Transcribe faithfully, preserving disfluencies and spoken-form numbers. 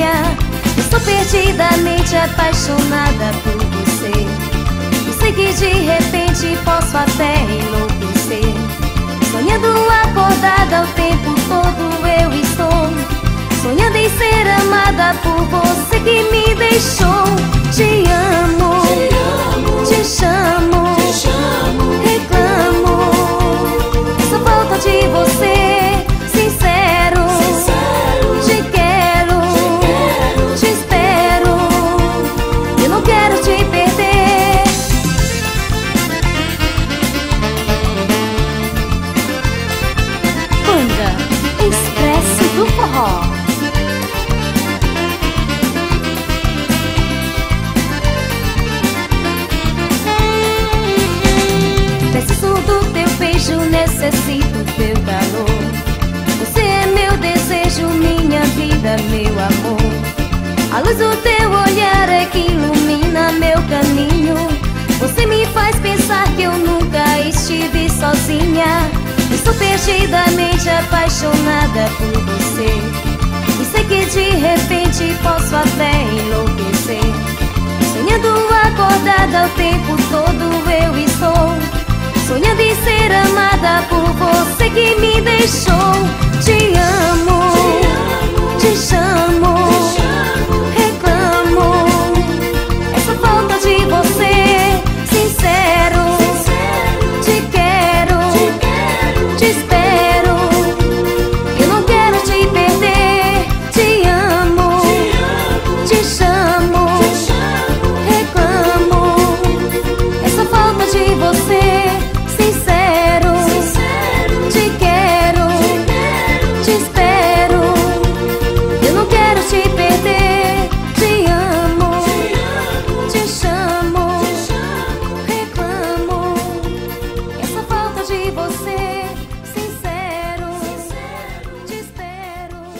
sozinha. Estou perdidamente apaixonada por você. Eu sei que de repente posso até enlouquecer. Sonhando acordada o tempo todo eu estou, sonhando em ser amada por você que me deixou. Te amo, te, amo, te chamo, te chamo, reclamo. Só falta de você, sincero, sincero. Te quero, te quero, te espero. Eu não quero te perder. Banda Expresso do Forró. Preciso do teu beijo, necessito teu calor. Você é meu desejo, minha vida, meu amor. A luz do teu olhar é que ilumina meu caminho. Você me faz pensar que eu nunca estive sozinha. Estou perdidamente apaixonada por você. E sei que de repente posso até enlouquecer. Sonhando agora